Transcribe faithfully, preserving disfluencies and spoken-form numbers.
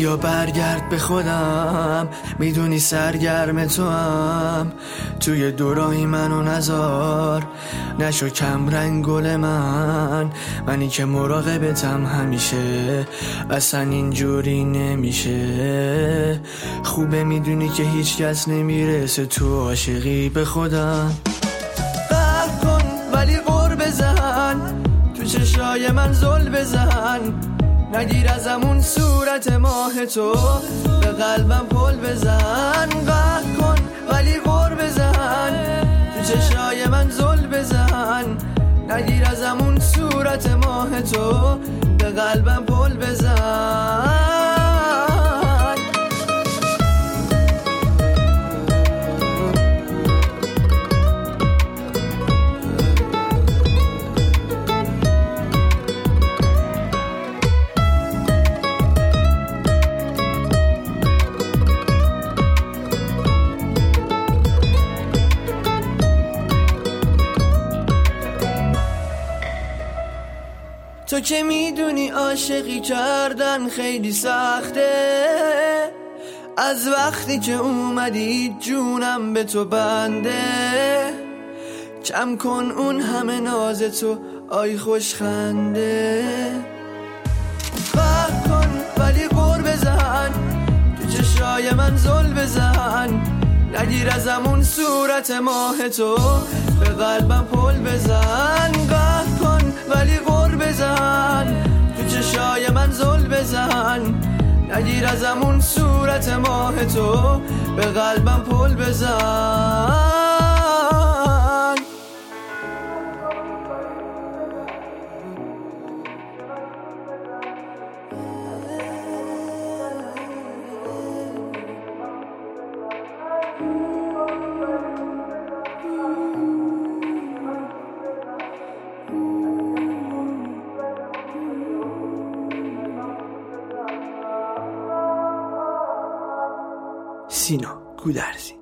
بیا برگرد به خودم، میدونی سرگرم تو هم، توی دوراهی منو نزار، نشو کم رنگ گل من، منی که مراقبتم همیشه، اصلا اینجوری نمیشه. خوبه میدونی که هیچ کس نمیرسه تو عاشقی به خودم. قهر کن ولی غر بزن، تو چشای من زل بزن، نگیر ازمون صورت ماه تو، به قلبم پل بزن. قهر کن ولی غر بزن، تو چشای من زل بزن، نگیر ازمون صورت ماه تو، به قلبم پل بزن. تو که میدونی عاشقی کردن خیلی سخته، از وقتی که اومدی جونم به تو بنده. کم کن اون همه ناز تو، آی خوش خنده. قهر کن ولی غر بزن، تو چشای من زل بزن، نگیر ازمون صورت ماه تو، به قلبم پل بزن. قهر کن ولی غر بزن، تو چشای من زل بزن، نگیر ازمون صورت ماه تو، به قلبم پل بزن. سینا گودرزی.